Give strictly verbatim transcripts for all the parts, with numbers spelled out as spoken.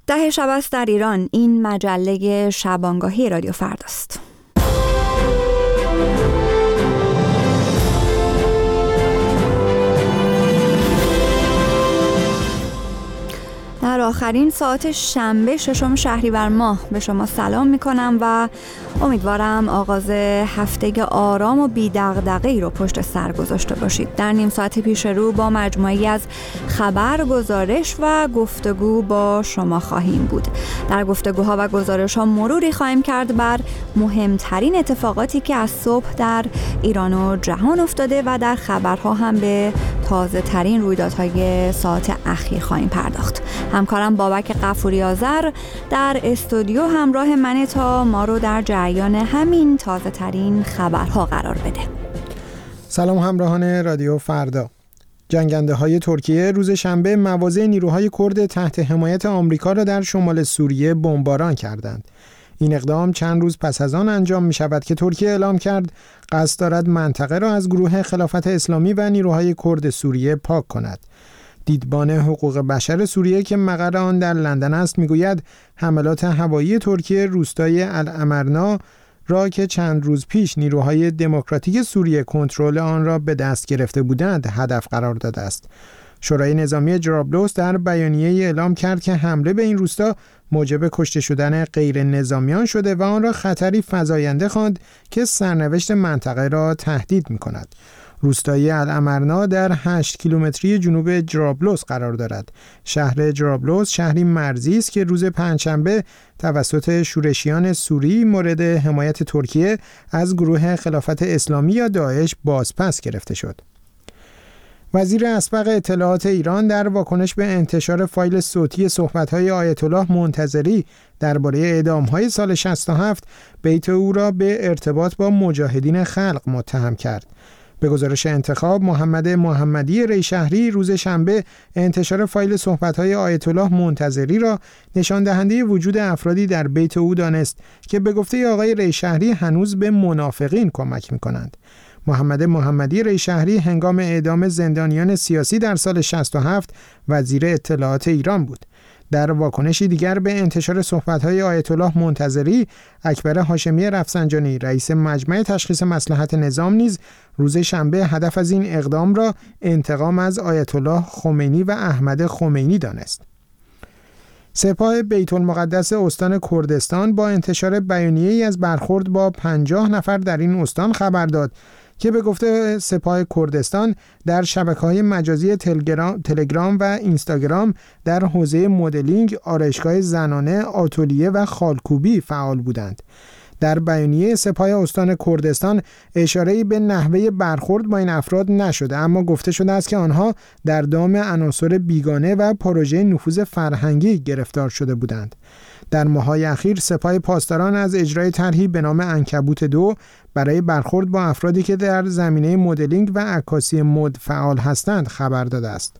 ده شب است در ایران، این مجله شبانگاهی رادیو فرداست. در آخرین ساعت شنبه ششم شهریور ماه به شما سلام می کنم و امیدوارم آغاز هفته آرام و بی دغدغه‌ای رو پشت سر گذاشته باشید. در نیم ساعت پیش رو با مجموعی از خبر، گزارش و گفتگو با شما خواهیم بود. در گفتگوها و گزارش‌ها مروری خواهیم کرد بر مهمترین اتفاقاتی که از صبح در ایران و جهان افتاده و در خبرها هم به تازه ترین رویدادهای ساعت اخیر خواهیم پرداخت. همکارم بابک غفوری آذر در استودیو همراه منه تا ما رو در جریان همین تازه ترین خبرها قرار بده. سلام همراهان رادیو فردا. جنگنده های ترکیه روز شنبه مواضع نیروهای کرد تحت حمایت آمریکا را در شمال سوریه بمباران کردند. این اقدام چند روز پس از آن انجام می شود که ترکیه اعلام کرد قصد دارد منطقه را از گروه خلافت اسلامی و نیروهای کرد سوریه پاک کند. دیدبان حقوق بشر سوریه که مقر آن در لندن است میگوید حملات هوایی ترکیه روستای الامرنا را که چند روز پیش نیروهای دموکراتیک سوریه کنترل آن را به دست گرفته بودند هدف قرار داده است. شورای نظامی جرابلس در بیانیه‌ای اعلام کرد که حمله به این روستا موجب کشته شدن غیر نظامیان شده و آن را خطری فزاینده خواند که سرنوشت منطقه را تهدید می‌کند. روستای الامرنا در هشت کیلومتری جنوب جرابلس قرار دارد. شهر جرابلس شهری مرزی است که روز پنجشنبه توسط شورشیان سوری مورد حمایت ترکیه از گروه خلافت اسلامی یا داعش بازپس گرفته شد. وزیر اسبق اطلاعات ایران در واکنش به انتشار فایل صوتی صحبت‌های آیت الله منتظری درباره اعدام‌های سال شصت و هفت بیت او را به ارتباط با مجاهدین خلق متهم کرد. به گزارش انتخاب، محمد محمدی ریشهری روز شنبه انتشار فایل صحبت‌های آیت الله منتظری را نشان دهنده وجود افرادی در بیت او دانست که به گفته آقای ریشهری هنوز به منافقین کمک می‌کنند. محمد محمدی ریشهری هنگام اعدام زندانیان سیاسی در سال شصت و هفت وزیر اطلاعات ایران بود. در واکنشی دیگر به انتشار صحبت‌های آیت الله منتظری، اکبر هاشمی رفسنجانی رئیس مجمع تشخیص مصلحت نظام نیز روز شنبه هدف از این اقدام را انتقام از آیت الله خمینی و احمد خمینی دانست. سپاه بیت المقدس استان کردستان با انتشار بیانیه‌ای از برخورد با پنجاه نفر در این استان خبر داد که به گفته سپاه کردستان در شبکه‌های مجازی تلگرام، تلگرام و اینستاگرام در حوزه مدلینگ، آرایشگاه زنانه، آتلیه و خالکوبی فعال بودند. در بیانیه سپاه استان کردستان اشاره‌ای به نحوه برخورد با این افراد نشده، اما گفته شده است که آنها در دام عناصر بیگانه و پروژه نفوذ فرهنگی گرفتار شده بودند. در ماه‌های اخیر سپاه پاسداران از اجرای طرحی به نام عنکبوت دو برای برخورد با افرادی که در زمینه مدلینگ و عکاسی مد فعال هستند خبر داده است.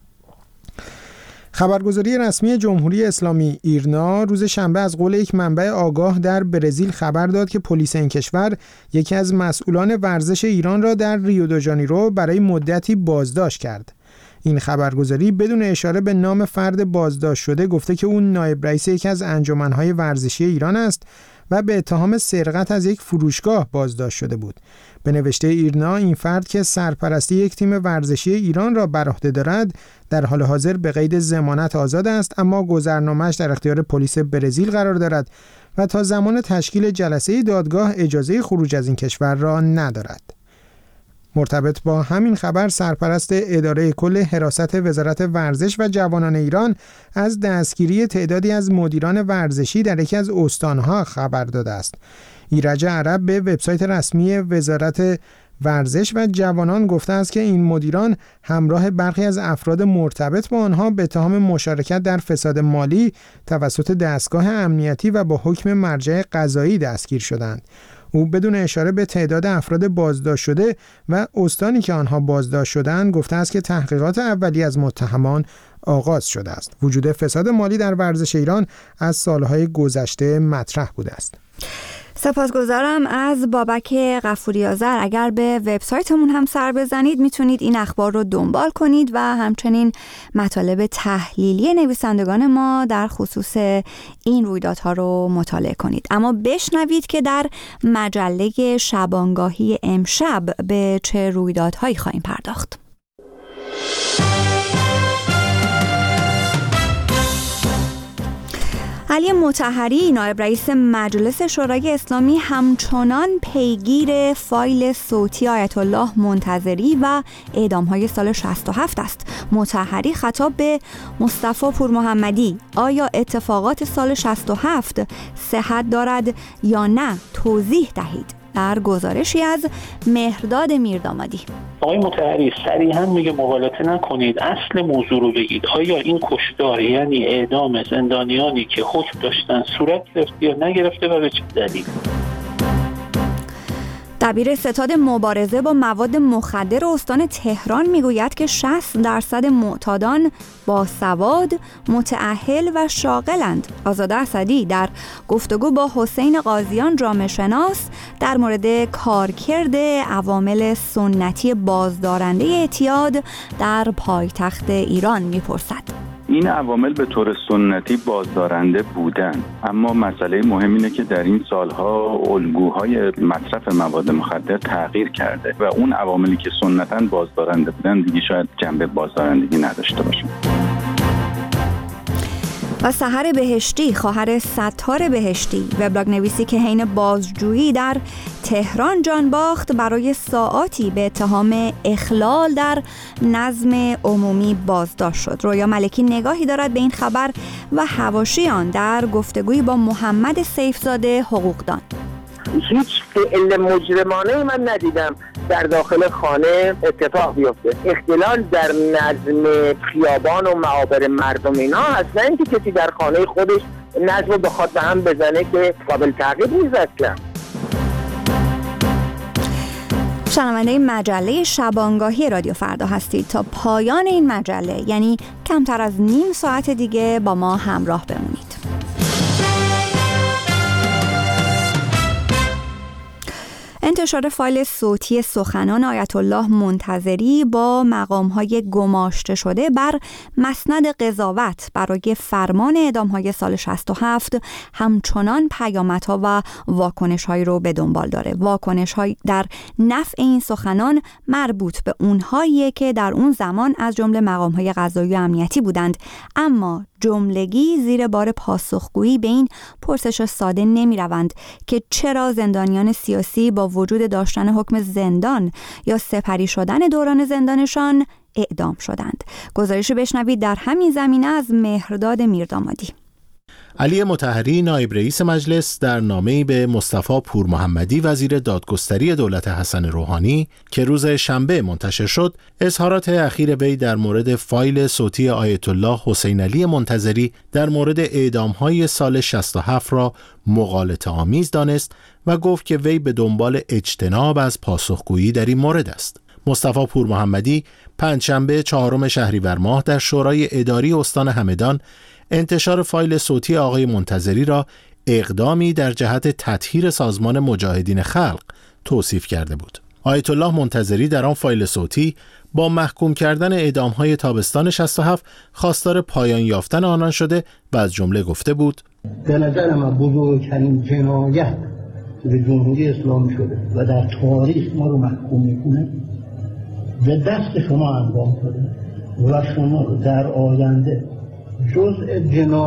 خبرگزاری رسمی جمهوری اسلامی ایرنا روز شنبه از قول یک منبع آگاه در برزیل خبر داد که پلیس این کشور یکی از مسئولان ورزش ایران را در ریو دو ژانیرو برای مدتی بازداشت کرد. این خبرگزاری بدون اشاره به نام فرد بازداشت شده گفته که اون نایب رئیس یکی از انجمن‌های ورزشی ایران است و به اتهام سرقت از یک فروشگاه بازداشت شده بود. به نوشته ایرنا، این فرد که سرپرستی یک تیم ورزشی ایران را بر عهده دارد در حال حاضر به قید ضمانت آزاد است، اما گذرنامه‌اش در اختیار پلیس برزیل قرار دارد و تا زمان تشکیل جلسه دادگاه اجازه خروج از این کشور را ندارد. مرتبط با همین خبر، سرپرست اداره کل حراست وزارت ورزش و جوانان ایران از دستگیری تعدادی از مدیران ورزشی در یکی از استانها خبر داده است. ایرج عرب به وبسایت رسمی وزارت ورزش و جوانان گفته است که این مدیران همراه برخی از افراد مرتبط با آنها به اتهام مشارکت در فساد مالی توسط دستگاه امنیتی و با حکم مرجع قضایی دستگیر شدند. او بدون اشاره به تعداد افراد بازداشت شده و استانی که آنها بازداشت شدند گفته است که تحقیقات اولیه از متهمان آغاز شده است. وجود فساد مالی در ورزش ایران از سالهای گذشته مطرح بوده است. سپاسگزارم از بابک غفوری آذر. اگر به وبسایتمون هم سر بزنید میتونید این اخبار رو دنبال کنید و همچنین مطالب تحلیلی نویسندگان ما در خصوص این رویدادها رو مطالعه کنید. اما بشنوید که در مجله شبانگاهی امشب به چه رویدادهایی خواهیم پرداخت. علی مطهری نایب رئیس مجلس شورای اسلامی همچنان پیگیر فایل صوتی آیت الله منتظری و اعدام‌های سال شصت و هفت است. مطهری خطاب به مصطفی پورمحمدی: آیا اتفاقات سال شصت و هفت صحت دارد یا نه؟ توضیح دهید. در گزارشی از مهرداد میردامادی. آقای مطهری صریحاً میگه مغالطه نکنید، اصل موضوع رو بگید. آیا این کشتار یعنی اعدام زندانیانی که حکم داشتن صورت گرفت یا نگرفته و به چه دلیل؟ دبیر ستاد مبارزه با مواد مخدر استان تهران میگوید که شصت درصد معتادان باسواد، متأهل و شاغلند. آزاده اسدی در گفتگو با حسین قاضیان جامعه شناس در مورد کارکرد عوامل سنتی بازدارنده اعتیاد در پایتخت ایران میپرسد. این عوامل به طور سنتی بازدارنده بودن، اما مسئله مهم اینه که در این سالها الگوهای مصرف مواد مخدر تغییر کرده و اون عواملی که سنتاً بازدارنده بودن دیگه شاید جنبه بازدارندگی نداشته باشن. و سحر بهشتی، خواهر ستار بهشتی، وبلاگ نویسی که حین بازجویی در تهران جان باخت، برای ساعاتی به اتهام اخلال در نظم عمومی بازداشت شد. رویا ملکی نگاهی دارد به این خبر و حواشی آن در گفتگویی با محمد سیفزاده حقوقدان. هیچ فعل مجرمانه من ندیدم در داخل خانه اتفاق بیفته. اختلال در نظم خیابان و معابر مردم اینا هست، نه اینکه کسی در خانه خودش نظم رو بخواد به هم بزنه که قابل تعقیب نیست اصلا. شنونده مجله شبانگاهی رادیو فردا هستید. تا پایان این مجله، یعنی کمتر از نیم ساعت دیگه، با ما همراه بمونید. انتشار فایل صوتی سخنان آیت الله منتظری با مقام‌های گماشته شده بر مسند قضاوت برای فرمان اعدام‌های سال شصت و هفت همچنان پیامدها و واکنش‌هایی رو به دنبال داره. واکنش‌های در نفع این سخنان مربوط به اونهایی که در اون زمان از جمله مقام‌های قضایی و امنیتی بودند، اما جملگی زیر بار پاسخگویی به این پرسش ساده نمی روند که چرا زندانیان سیاسی با وجود داشتن حکم زندان یا سپری شدن دوران زندانشان اعدام شدند. گزارش بشنوید در همین زمینه از مهرداد میردامادی. علی مطهری نایب رئیس مجلس در نامه‌ای به مصطفی پورمحمدی وزیر دادگستری دولت حسن روحانی که روز شنبه منتشر شد، اظهارات اخیر وی در مورد فایل صوتی آیت الله حسین علی منتظری در مورد اعدام‌های سال شصت و هفت را مغالطه آمیز دانست و گفت که وی به دنبال اجتناب از پاسخگویی در این مورد است. مصطفی پورمحمدی پنجشنبه چهارم شهریور ماه در شورای اداری استان همدان انتشار فایل صوتی آقای منتظری را اقدامی در جهت تطهیر سازمان مجاهدین خلق توصیف کرده بود. آیت الله منتظری در آن فایل صوتی با محکوم کردن اعدام‌های تابستان شصت و هفت خواستار پایان یافتن آنان شده و از جمله گفته بود: به نظر من بزرگترین جنایت به جمهوری اسلامی شده و در تاریخ ما رو محکوم میکنه به دست شما انجام شده و شما رو در آینده جزء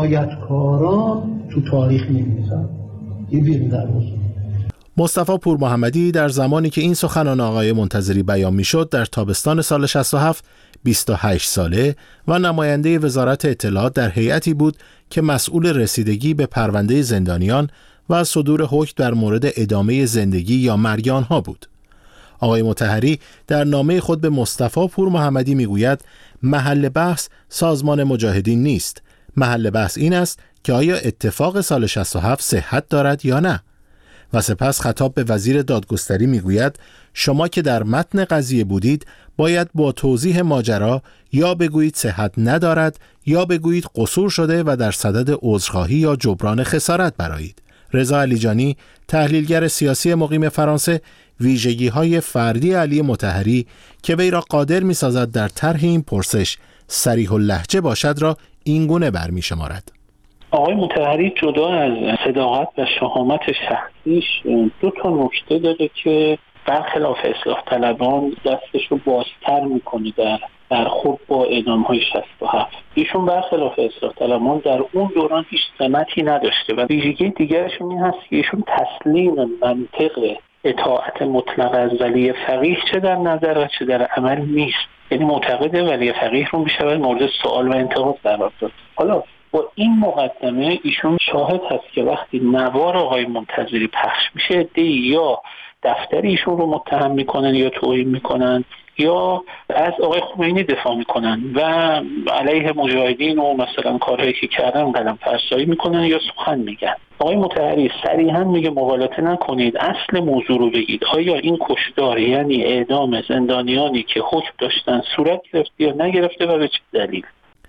جنایتکاران تو تاریخ می‌نویسن. این بیرون در روز. مصطفی پورمحمدی در زمانی که این سخنان آقای منتظری بیان می‌شد در تابستان سال شصت و هفت بیست و هشت ساله و نماینده وزارت اطلاعات در هیئتی بود که مسئول رسیدگی به پرونده زندانیان و صدور حکم در مورد ادامه زندگی یا مرگ آنها بود. آقای مطهری در نامه خود به مصطفی پورمحمدی میگوید محل بحث سازمان مجاهدین نیست. محل بحث این است که آیا اتفاق سال شصت و هفت صحت دارد یا نه. و سپس خطاب به وزیر دادگستری میگوید شما که در متن قضیه بودید باید با توضیح ماجرا یا بگویید صحت ندارد یا بگویید قصور شده و در صدد عذرخواهی یا جبران خسارت برآیید رضا علیجانی، تحلیلگر سیاسی مقیم فرانسه، ویژگی‌های فردی علی مطهری که وی را قادر می‌سازد در طرح این پرسش صریح اللهجه باشد را اینگونه برمی‌شمارد. آقای مطهری جدا از صداقت و شهامت شخصیش دو تا نکته داره که برخلاف اصلاح طلبان دستش رو بازتر میکنه در برخورد با اعدام‌های شصت و هفت. ایشون برخلاف اصلاح طلبان در اون دوران هیچ سمتی نداشته و ویژگی دیگرشون این هست که ایشون تسلیم منطق اطاعت مطلق از ولی فقیه چه در نظر و چه در عمل نیست. یعنی معتقد ولی فقیه رو میشود مورد سوال و انتقاد قرار داد. حالا با این مقدمه ایشون شاهد هست که وقتی نوار آقای منتظری پخش میشه عده‌ای یا دفتر ایشون رو متهم میکنن یا توهین میکنن یا از آقای خمینی دفاع میکنن و علیه مجاهدین و مثلا کارهایی که کردن قلم فرسایی میکنن یا سخن میگن. آقای مطهری صریحا میگه مغالطه نکنید، اصل موضوع رو بگید. آیا این کشتار یعنی اعدام زندانیانی که حکم داشتن صورت گرفته یا نگرفته و به چه دلیل؟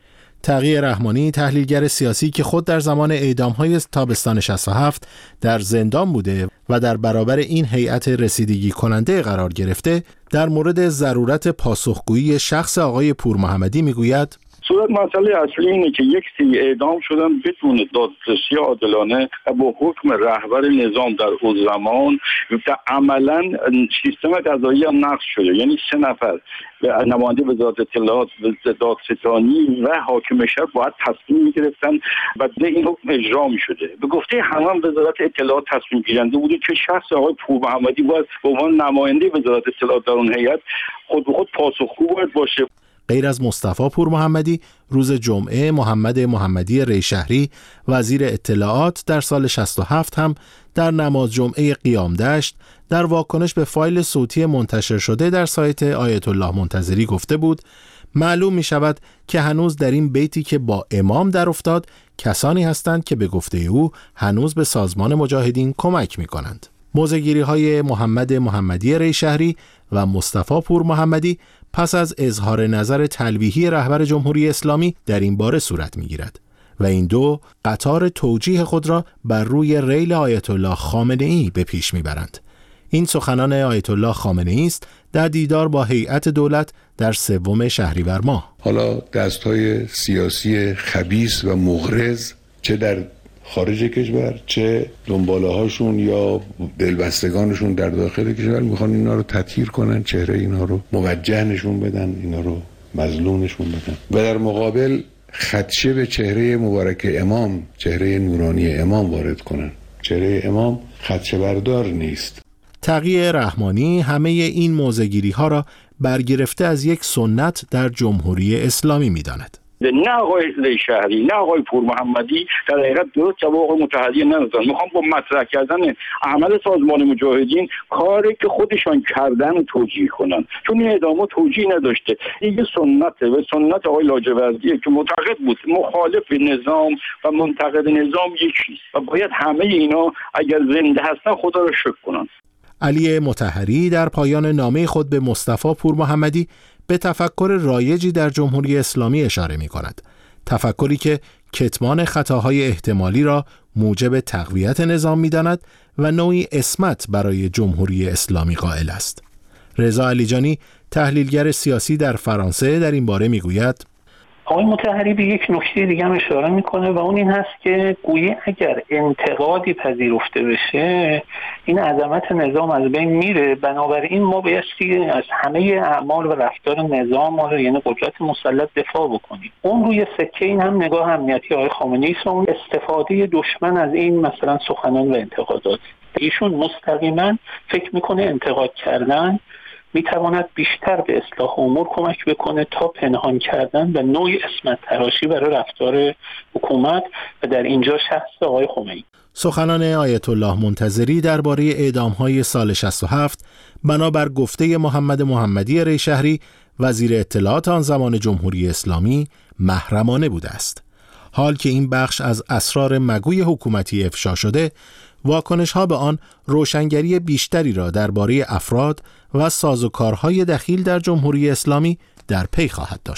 تقی رحمانی، تحلیلگر سیاسی که خود در زمان اعدام‌های تابستان شصت و هفت در زندان بوده و در برابر این هیئت رسیدگی کننده قرار گرفته، در مورد ضرورت پاسخگویی شخص آقای پورمحمدی میگوید: صورت مسئله اصلی اینه که یک سری اعدام شدن بدون دادرسی عادلانه و با حکم رهبر نظام در اون زمان و عملا سیستم قضایی هم نقض شده. یعنی سه نفر نماینده وزارت اطلاعات، دادستانی و حاکم شهر باید تصمیم می‌گرفتن و این حکم اجرا می‌شده. به گفته همان وزارت اطلاعات تصمیم گیرنده بوده که شخص آقای پورمحمدی باید به عنوان نماینده وزارت اطلاعات در اون هیئت خود به خود پاسخگو باید باشه. غیر از مصطفی پورمحمدی، روز جمعه محمد محمدی ریشهری وزیر اطلاعات در سال شصت و هفت هم در نماز جمعه قیام دشت در واکنش به فایل صوتی منتشر شده در سایت آیت الله منتظری گفته بود: معلوم می شود که هنوز در این بیتی که با امام در افتاد کسانی هستند که به گفته او هنوز به سازمان مجاهدین کمک می کنند. موضع‌گیری های محمد محمدی ریشهری و مصطفی پورمحمدی پس از اظهار نظر تلویحی رهبر جمهوری اسلامی در این باره صورت می‌گیرد و این دو قطار توجیه خود را بر روی ریل آیت الله خامنه‌ای به پیش می‌برند. این سخنان آیت الله خامنه‌ای است در دیدار با هیئت دولت در سوم شهریور ماه. حالا دست‌های سیاسی خبیث و مغرض چه در خارج کشور چه دنباله هاشون یا دلبستگانشون در داخل کشور میخوان اینا رو تطهیر کنن، چهره اینا رو موجه نشون بدن، اینا رو مظلوم نشون بدن و در مقابل خدشه به چهره مبارک امام، چهره نورانی امام وارد کنن. چهره امام خدشه بردار نیست. تقی رحمانی همه این موضع‌گیری ها را برگرفته از یک سنت در جمهوری اسلامی میداند. نه آقای ریشهری نه آقای پورمحمدی در حقیقت درست جواب آقای مطهری نمیدونن. میخوام با مطرح کردن عمل سازمان مجاهدین کاری که خودشان کردن و توجیه کنن، چون این اعدام توجیه نداشته. این یه سنته و سنت آقای لاجوردیه که معتقد بود مخالف نظام و منتقد نظام یکیست و باید همه اینا اگر زنده هستن خدا رو شکر کنن. علی مطهری در پایان نامه خود به مصطفی پورمحمدی به تفکر رایجی در جمهوری اسلامی اشاره می کند. تفکری که کتمان خطاهای احتمالی را موجب تقویت نظام می داند و نوعی عصمت برای جمهوری اسلامی قائل است. رضا علیجانی، تحلیلگر سیاسی در فرانسه، در این باره می گوید: آقای مطهری به یک نکته دیگه هم اشاره میکنه و اون این هست که گویی اگر انتقادی پذیرفته بشه این عظمت نظام از بین میره، بنابراین ما بایستی از همه اعمال و رفتار نظام یعنی قدرت مسلط دفاع بکنیم. اون روی سکه این هم نگاه امنیتی آقای خامنه‌ای است، اون استفاده دشمن از این مثلا سخنان و انتقادات. ایشون مستقیما فکر میکنه انتقاد کردن میتواند بیشتر به اصلاح امور کمک بکنه تا پنهان کردن و نوعی عصمت تراشی برای رفتار حکومت و در اینجا شخص آقای خمینی. سخنان آیت الله منتظری درباره اعدام‌های سال شصت و هفت بنابر گفته محمد محمدی ریشهری وزیر اطلاعات آن زمان جمهوری اسلامی محرمانه بوده است. حال که این بخش از اسرار مگوی حکومتی افشا شده، واکنش‌ها به آن روشنگری بیشتری را درباره افراد و سازوکارهای دخیل در جمهوری اسلامی در پی خواهد داشت.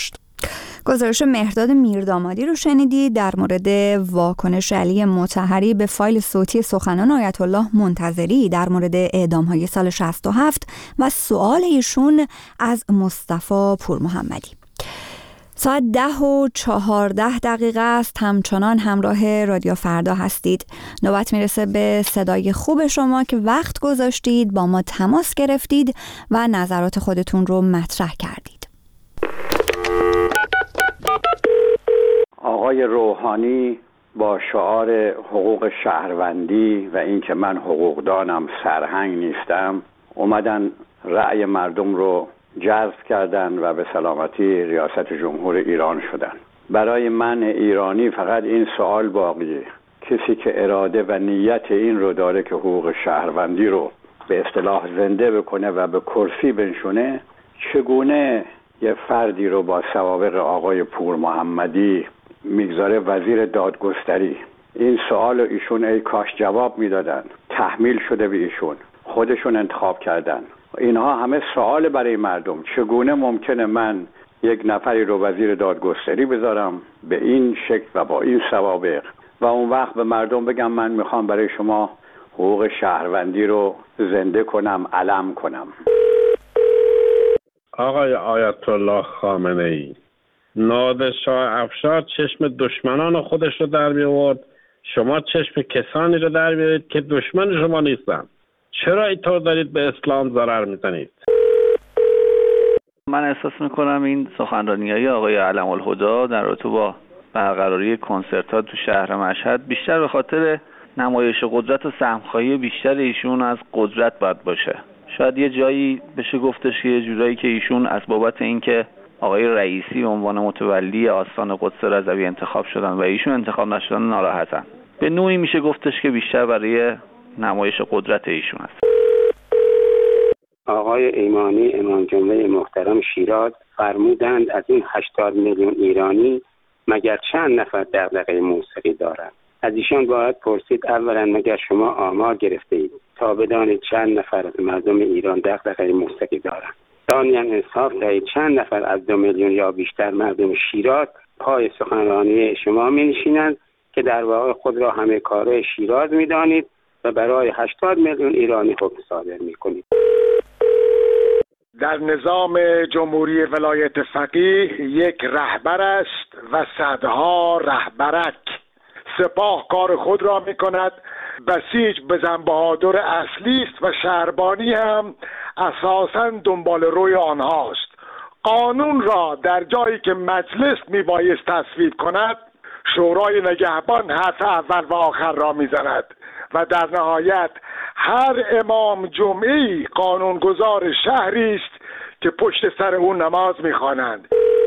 گزارش مهرداد میردامادی رو شنیدید در مورد واکنش علی مطهری به فایل صوتی سخنان آیت الله منتظری در مورد اعدام‌های سال شصت و هفت و سؤال ایشون از مصطفی پورمحمدی. ساعت ده و چهارده دقیقه است. همچنان همراه رادیو فردا هستید. نوبت میرسه به صدای خوب شما که وقت گذاشتید، با ما تماس گرفتید و نظرات خودتون رو مطرح کردید. آقای روحانی با شعار حقوق شهروندی و اینکه من حقوقدانم سرهنگ نیستم اومدن رأی مردم رو جذب کردن و به سلامتی ریاست جمهور ایران شدن. برای من ایرانی فقط این سوال باقیه، کسی که اراده و نیت این رو داره که حقوق شهروندی رو به اصطلاح زنده بکنه و به کرسی بنشونه، چگونه یه فردی رو با سوابق آقای پورمحمدی میگذاره وزیر دادگستری؟ این سوال رو ایشون ای کاش جواب میدادن. تحمیل شده به ایشون، خودشون انتخاب کردن. اینها همه سوال برای مردم. چگونه ممکنه من یک نفری رو وزیر دادگستری بذارم به این شکل و با این سوابق و اون وقت به مردم بگم من میخوام برای شما حقوق شهروندی رو زنده کنم، علم کنم؟ آقای آیت الله خامنه ای، نادرشاه افشار چشم دشمنان خودش رو در می آورد، شما چشم کسانی رو در میارید که دشمن شما نیستن. چرا اینطور دارید به اسلام ضرر میزنید؟ من احساس میکنم این سخنرانی‌های آقای علم الهدی در رابطه با برقراری کنسرت‌ها تو شهر مشهد بیشتر به خاطر نمایش قدرت و سهم‌خواهی بیشتر ایشون از قدرت باید باشه. شاید یه جایی بشه گفتش که یه جورایی که ایشون از بابت اینکه آقای رئیسی به عنوان متولی آستان قدس رضوی انتخاب شدن و ایشون انتخاب نشدن ناراحتن. به نوعی میشه گفتش که بیشتر برای نمایش قدرت ایشون است. آقای ایمانی امام جمعه محترم شیراز فرمودند از این هشتاد میلیون ایرانی مگر چند نفر دغدغه موسیقی دارند؟ از ایشان باید پرسید اولا مگر شما آمار گرفته اید تا بدانید چند نفر از مردم ایران دغدغه موسیقی دارند؟ ثانیاً انصاف دهید چند نفر از دو میلیون یا بیشتر مردم شیراز پای سخنرانی شما می نشینند که در واقع خود را همه کاره شیراز می دانید و برای هشتاد میلیون ایرانی حکم صادر می کنید. در نظام جمهوری ولایت فقیه یک رهبر است و صدها رهبرک. سپاه کار خود را می کند، بسیج بزن بهادر اصلی است و شهربانی هم اساساً دنبال روی آنهاست. قانون را در جایی که مجلس می بایست تصویب کند، شورای نگهبان حرف اول و آخر را می زند و در نهایت هر امام جمعه‌ای قانونگذار شهری است که پشت سر او نماز می‌خوانند.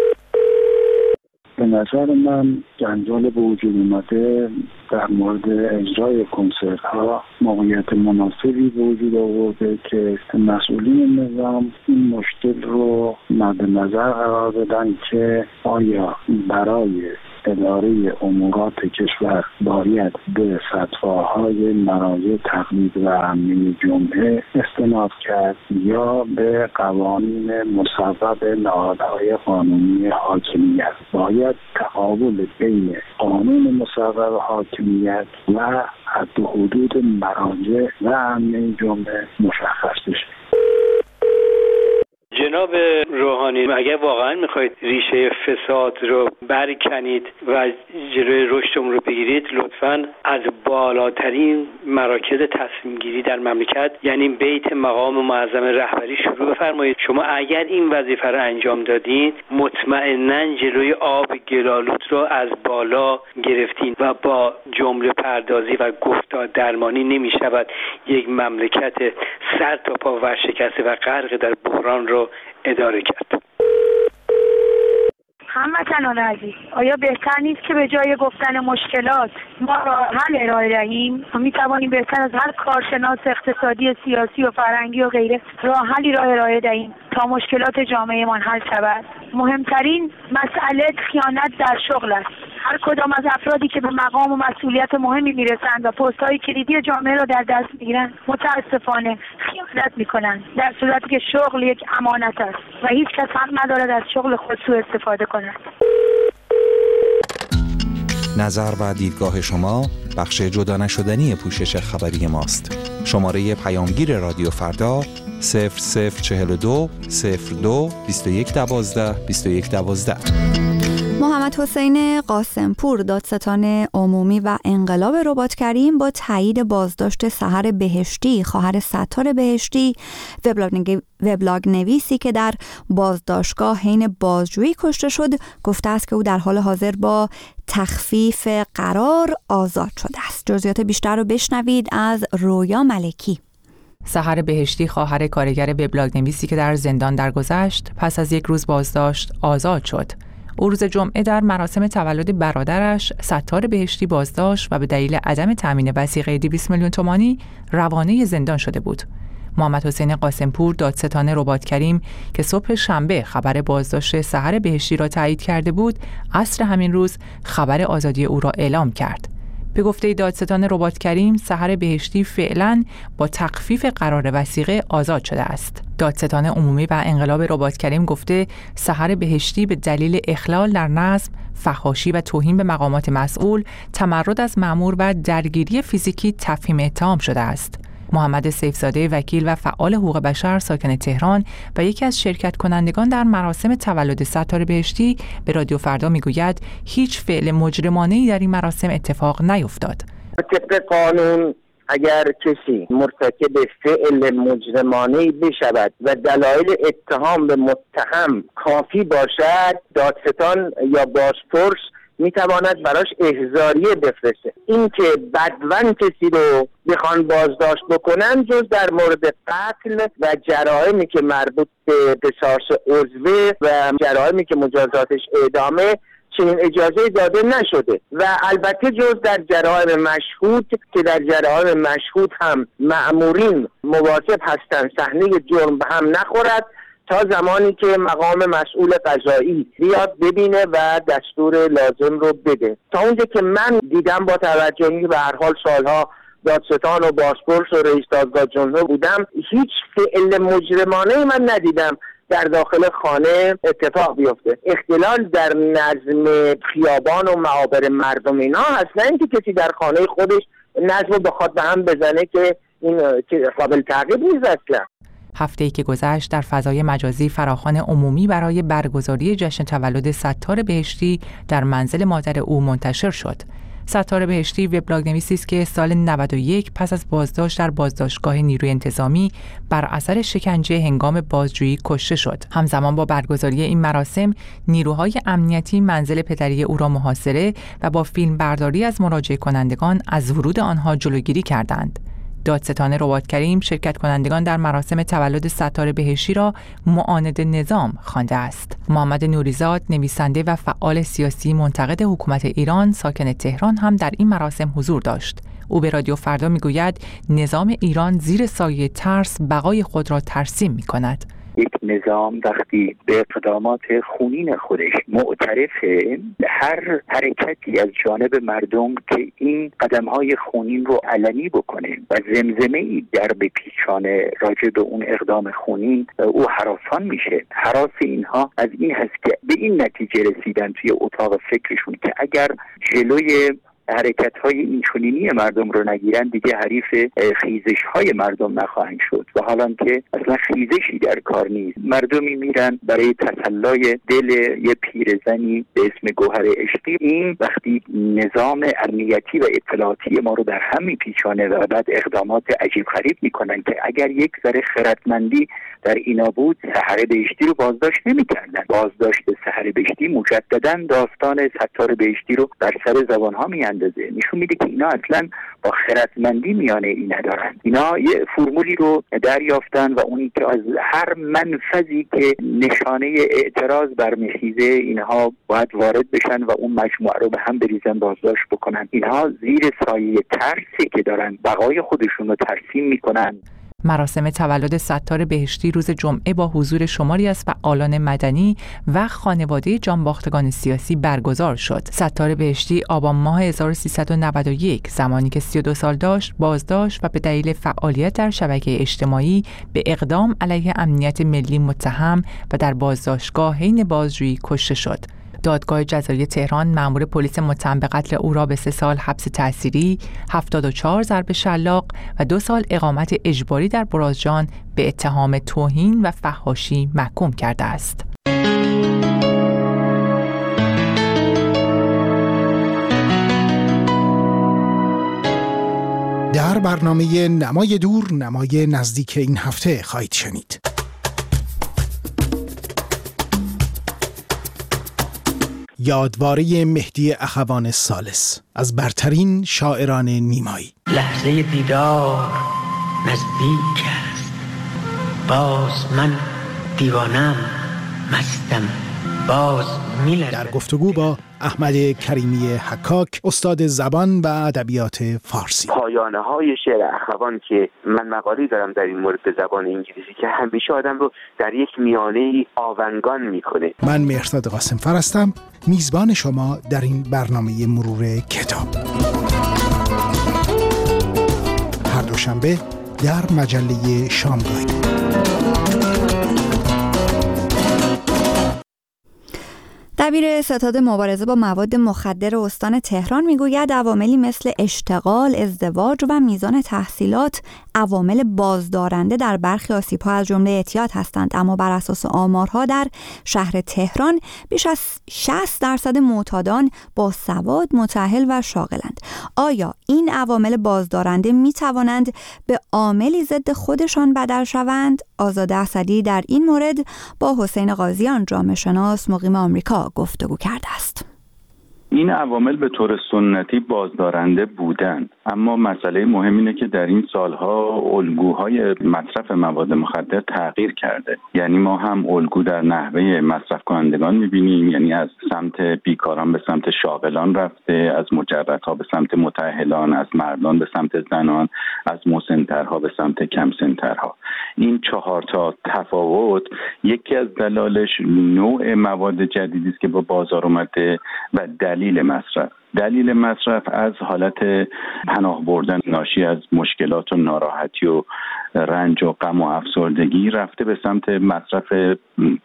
به نظر من جنجال به وجود اومده در مورد اجرای کنسرت ها موقعیت مناسبی به وجود آورده که مسئولین نظام این مشکل رو مد نظر قرار بدن که آیا برای اداره امورات کشور باید به فتواهای مراجع تقلید و امنی جمعه استناد کرد یا به قوانین مصوب نهادهای قانونی حاکمیت. باید تقابل بین قانون مصوب حاکمیت و حد و حدود مراجع و امنی جمعه مشخص بشه. جناب روحانی، اگر واقعا میخواید ریشه فساد رو برکنید و جلوی رشدم رو بگیرید، لطفاً از بالاترین مراکز تصمیم گیری در مملکت یعنی بیت مقام معظم رهبری شروع بفرمایید. شما اگر این وظیفه رو انجام دادید، مطمئناً جلوی آب گلالود رو از بالا گرفتین و با جمله پردازی و گفتار درمانی نمیشود یک مملکت سر تا پا ورشکسته و غرق در بحران رو اداره کرد. هموطنان عزیز، آیا بهتر نیست که به جای گفتن مشکلات ما راه حل ارائه دهیم؟ ما می توانیم بهتر از هر کارشناس اقتصادی، سیاسی و فرهنگی و غیره راه حلی را ارائه دهیم تا مشکلات جامعهمان حل شود. مهمترین مسئله خیانت در شغل است. هر کدام از افرادی که به مقام و مسئولیت مهمی میرسند و پست‌های کلیدی جامعه را در دست میگیرند، متاسفانه خیانت غفلت میکنن، در صورتی که شغل یک امانت است و هیچ کس حق ندارد از شغل خود سوء استفاده کند. نظر و دیدگاه شما بخش جدا نشدنی پوشش خبری ماست. شماره پیامگیر رادیو فردا صفر صفر چهل و دو صفر دو بیست و یک دوازده بیست و یک دوازده. محمد حسین قاسمپور، دادستان عمومی و انقلاب رباط‌کریم، با تایید بازداشت سحر بهشتی، خواهر ستار بهشتی، وبلاگ, وبلاگ نویسی که در بازداشتگاه حین بازجویی کشته شد، گفته است که او در حال حاضر با تخفیف قرار آزاد شده است. جزئیات بیشتر رو بشنوید از رویا ملکی. سحر بهشتی، خواهر کارگر وبلاگ نویسی که در زندان درگذشت، پس از یک روز بازداشت آزاد شد. او روز جمعه در مراسم تولد برادرش ستار بهشتی بازداشت و به دلیل عدم تامین وثیقه دویست میلیون تومانی روانه زندان شده بود. محمد حسین قاسمپور، دادستان رباط‌کریم که صبح شنبه خبر بازداشت سحر بهشتی را تایید کرده بود، عصر همین روز خبر آزادی او را اعلام کرد. به گفته دادستان رباط‌کریم، سحر بهشتی فعلاً با تخفیف قرار وثیقه آزاد شده است. دادستان عمومی و انقلاب رباط‌کریم گفته سحر بهشتی به دلیل اخلال در نظم، فحاشی و توهین به مقامات مسئول، تمرد از مأمور و درگیری فیزیکی تفهیم اتهام شده است. محمد سیفزاده، وکیل و فعال حقوق بشر ساکن تهران و یکی از شرکت کنندگان در مراسم تولد ستار بهشتی، به رادیو فردا میگوید هیچ فعل مجرمانه‌ای در این مراسم اتفاق نیفتاد. طبق قانون اگر کسی مرتکب فعل مجرمانه‌ای بشود و دلایل اتهام به متهم کافی باشد، دادستان یا بازپرس میتواند براش احضاریه بفرسته. این که بدون کسی رو بخوان بازداشت بکنن جز در مورد قتل و جرائمی که مربوط به قصاص عضوی و جرائمی که مجازاتش اعدامه چنین اجازه داده نشده و البته جز در جرائم مشهود که در جرائم مشهود هم مأمورین مواظب هستند صحنه جرم به هم نخورد تا زمانی که مقام مسئول قضایی بیاد ببینه و دستور لازم رو بده. تا اونجا که من دیدم با توجهی به هر حال سالها دادستان و بازپرس و رئیس دادگاه جمهور بودم، هیچ فعل مجرمانه من ندیدم در داخل خانه اتفاق بیفته. اختلال در نظم خیابان و معابر مردم اینا هست، نه اینکه کسی در خانه خودش نظم رو بخواد به هم بزنه که این قابل تعقیب نیست اصلا. هفته‌ای که گذشت در فضای مجازی فراخوان عمومی برای برگزاری جشن تولد ستار بهشتی در منزل مادر او منتشر شد. ستار بهشتی وبلاگ نویسی است که سال نود و یک پس از بازداشت در بازداشتگاه نیروی انتظامی بر اثر شکنجه هنگام بازجویی کشته شد. همزمان با برگزاری این مراسم، نیروهای امنیتی منزل پدری او را محاصره و با فیلم برداری از مراجعه کنندگان از ورود آنها جلوگیری کردند. دادستان رباط‌کریم شرکت کنندگان در مراسم تولد ستار بهشتی را معاند نظام خوانده است. محمد نوریزاد، نویسنده و فعال سیاسی منتقد حکومت ایران ساکن تهران هم در این مراسم حضور داشت. او به رادیو فردا میگوید نظام ایران زیر سایه ترس بقای خود را ترسیم می‌کند. یک نظام وقتی به اقدامات خونین خودش معترفه، هر حرکتی از جانب مردم که این قدم‌های خونین رو علنی بکنه و زمزمه‌ای در بپیچانه راجع به اون اقدام خونین، او هراسان میشه. هراس اینها از این هست که به این نتیجه رسیدن توی اتاق فکرشون که اگر جلوی حرکت‌های اینچنینی مردم رو نگیرن دیگه حریف خیزش‌های مردم نخواهند شد و حالا که اصلا خیزشی در کار نیست. مردمی میرن برای تسلای دل یه پیرزنی به اسم گوهر عشقی. این وقتی نظام امنیتی و اطلاعاتی ما رو در هم میپیچانه و بعد اقدامات عجیب غریب میکنن که اگر یک ذره خردمندی در اینا بود سحر بهشتی رو بازداشت نمی‌کردن. بازداشت سحر بهشتی مجددا داستان ستار بهشتی رو بر سر زبان‌ها میاندازه. نشون میده که اینا اصلا با خردمندی میانه این ندارن. اینا یه فرمولی رو دریافتن و اونی که از هر منفذی که نشانه اعتراض برمیخیزه اینها باید وارد بشن و اون مجموعه رو به هم بریزن بازداشت بکنن. اینها زیر سایه ترسی که دارن بقای خودشون رو ترسیم میکنن. مراسم تولد ستار بهشتی روز جمعه با حضور شماری از فعالان مدنی و خانواده جانباختگان سیاسی برگزار شد. ستار بهشتی آبان ماه هزار و سیصد و نود و یک زمانی که سی و دو سال داشت بازداشت و به دلیل فعالیت در شبکه اجتماعی به اقدام علیه امنیت ملی متهم و در بازداشتگاه حین بازجویی کشته شد. دادگاه جزایی تهران مأمور پلیس متهم به قتل او را به سه سال حبس تحصیلی، هفتاد و چهار ضرب شلاق و دو سال اقامت اجباری در برازجان به اتهام توهین و فحاشی محکوم کرده است. در برنامه نمای دور نمای نزدیک این هفته خواهید شنید. یادواره مهدی اخوان ثالث از برترین شاعران نیمایی. لحظه دیدار نزدیک است، باز من دیوانم مستم، باز میلرزم. در گفتگو با احمد کریمی حکاک، استاد زبان و ادبیات فارسی. پایانه های شعر اخوان که من مقالی دارم در این مورد به زبان انگلیسی که همیشه آدم رو در یک میانه آونگان میکنه. من مهرداد قاسم فر هستم، میزبان شما در این برنامه مرور کتاب. هر دوشنبه در مجله شامگاهی. دبیر ستاد مبارزه با مواد مخدر استان تهران میگوید عواملی مثل اشتغال، ازدواج و میزان تحصیلات عوامل بازدارنده در برخی آسیب‌ها از جمله اعتیاد هستند، اما بر اساس آمارها در شهر تهران بیش از شصت درصد معتادان با سواد متأهل و شاغلند. آیا این عوامل بازدارنده میتوانند به عاملی ضد خودشان بدل شوند؟ آزاد اسدی در این مورد با حسین قاضیان جامعه شناس مقیم آمریکا گفتگو کرده است. این عوامل به طور سنتی بازدارنده بودن، اما مسئله مهم اینه که در این سالها الگوهای مصرف مواد مخدر تغییر کرده. یعنی ما هم الگو در نحوه مصرف کنندگان میبینیم، یعنی از سمت بیکاران به سمت شاغلان رفته، از مجردها به سمت متأهلان، از مردان به سمت زنان، از مسن‌ترها به سمت کم سن‌ترها. این چهار تا تفاوت یکی از دلایلش نوع مواد جدیدی است که با بازار اومده و دلیل مصرف. دلیل مصرف از حالت پناه بردن ناشی از مشکلات و ناراحتی و رنج و غم و افسردگی رفته به سمت مصرف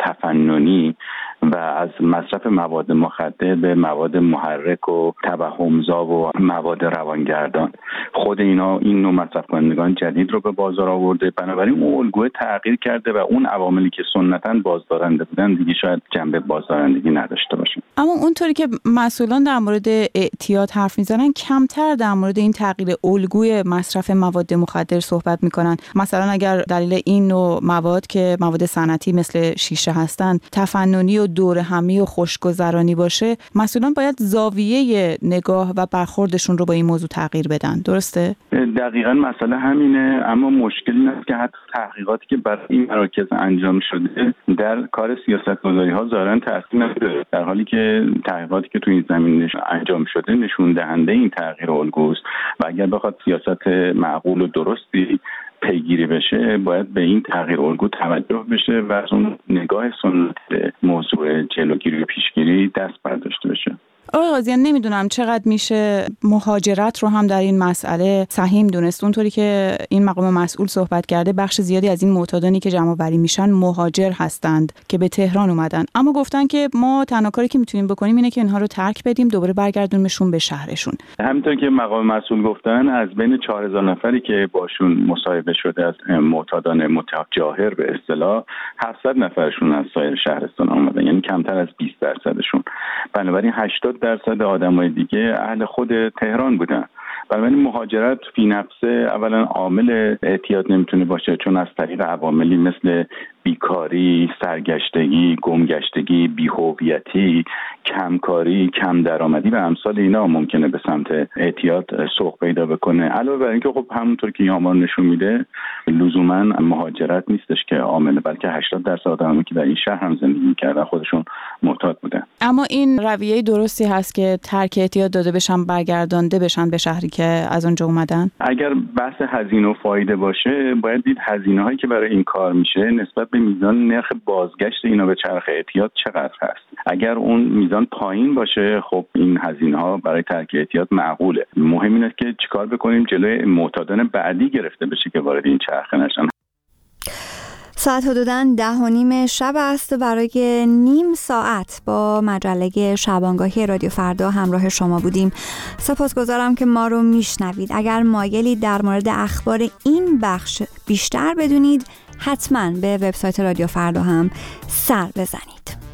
تفننی و از مصرف مواد مخدر به مواد محرک و توهمزا و مواد روانگردان. خود اینا این نوع مصرف کنندگان جدید رو به بازار آورده، بنابراین اون الگوی تغییر کرده و اون عواملی که سنتاً بازدارنده بودن دیگه شاید جنبه بازدارندگی نداشته باشن. اما اونطوری که مسئولان در مورد اعتیاد حرف میزنن کمتر در مورد این تغییر الگوی مصرف مواد مخدر صحبت میکنن. مثلا اگر دلیل این نوع مواد که مواد صنعتی مثل شیشه هستند تفننی و دوره همی و خوشگذرانی باشه، مسئولان باید زاویه نگاه و برخوردشون رو با این موضوع تغییر بدن. درسته؟ دقیقاً مسئله همینه، اما مشکل این است که حتی تحقیقاتی که برای این مراکز انجام شده در کار سیاست‌گذاری ها ظاهراً تاثیر نداره، در حالی که تحقیقاتی که تو این زمینه انجام شده نشون دهنده این تغییر الگوست و اگر بخواد سیاست معقول و درستی پیگیری بشه باید به این تغییر الگو توجه بشه و از اون نگاه سنتی موضوع جلوگیری و پیشگیری دست برداشته بشه. آقای قاضیان، نمیدونم چقدر میشه مهاجرت رو هم در این مسئله سهیم دونست. اونطوری که این مقام مسئول صحبت کرده بخش زیادی از این معتادانی که جمع آوری میشن مهاجر هستند که به تهران اومدن، اما گفتن که ما تنها کاری که میتونیم بکنیم اینه که اینها رو ترک بدیم، دوباره برگردونیمشون به شهرشون. همینطور که مقام مسئول گفتن از بین چهار هزار نفری که باشون مصاحبه شده از معتادان متجاهر به اصطلاح هفتصد نفرشون از سایر شهرستان اومدن، یعنی کمتر از بیست درصدشون. بنابراین هشتاد درصد آدمای دیگه اهل خود تهران بودن. بنابراین مهاجرت فی نفسه اولا عامل اعتیاد نمیتونه باشه، چون از طریق عواملی مثل بیکاری، سرگشتگی، گمگشتگی، بی‌هویتی، کمکاری، کم درآمدی و امثال اینا ممکنه به سمت اعتیاد سوق پیدا بکنه. علاوه بر اینکه خب همونطور که این آمار نشون میده لزوما مهاجرت نیستش که عامل، بلکه هشتاد درصد آدمایی که در این شهر هم زندگی می‌کردن خودشون معتاد بودن. اما این رویه درستی هست که ترک اعتیاد داده بشن، برگردانده بشن به شهری که از اونجا اومدن؟ اگر بحث هزینه و فایده باشه باید دید هزینه‌هایی که برای این کار میشه نسبت به میزان نرخ بازگشت اینا به چرخ اعتیاد چقدر هست. اگر اون میزان پایین باشه خب این هزینه‌ها برای ترک اعتیاد معقوله. مهم اینه که چیکار بکنیم جلوی معتادان بعدی گرفته بشه که وارد این چرخه نشن. ساعت حدوداً ده و نیم شب است و برای نیم ساعت با مجله شبانگاهی رادیو فردا همراه شما بودیم. سپاسگزارم که ما رو میشنوید. اگر مایلی در مورد اخبار این بخش بیشتر بدونید حتماً به وبسایت رادیو فردا هم سر بزنید.